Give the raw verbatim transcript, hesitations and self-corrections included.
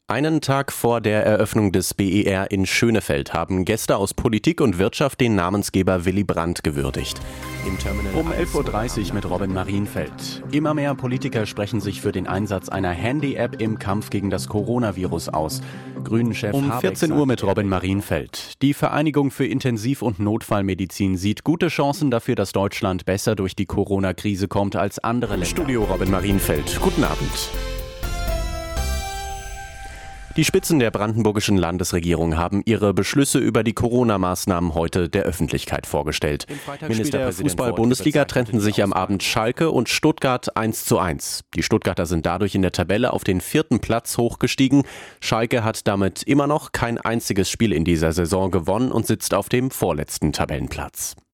Einen Tag vor der Eröffnung des B E R in Schönefeld haben Gäste aus Politik und Wirtschaft den Namensgeber Willy Brandt gewürdigt. Im Terminal Um elf Uhr dreißig mit Robin Marienfeld. Immer mehr Politiker sprechen sich für den Einsatz einer Handy-App im Kampf gegen das Coronavirus aus. Grünen-Chef Um Habeck vierzehn Uhr mit Robin Marienfeld. Die Vereinigung für Intensiv- und Notfallmedizin sieht gute Chancen dafür, dass Deutschland besser durch die Corona-Krise kommt als andere Länder. Studio Robin Marienfeld. Guten Abend. Die Spitzen der brandenburgischen Landesregierung haben ihre Beschlüsse über die Corona-Maßnahmen heute der Öffentlichkeit vorgestellt. Ministerpräsident Fußball-Bundesliga trennten sich am Abend Schalke und Stuttgart eins zu eins. Die Stuttgarter sind dadurch in der Tabelle auf den vierten Platz hochgestiegen. Schalke hat damit immer noch kein einziges Spiel in dieser Saison gewonnen und sitzt auf dem vorletzten Tabellenplatz.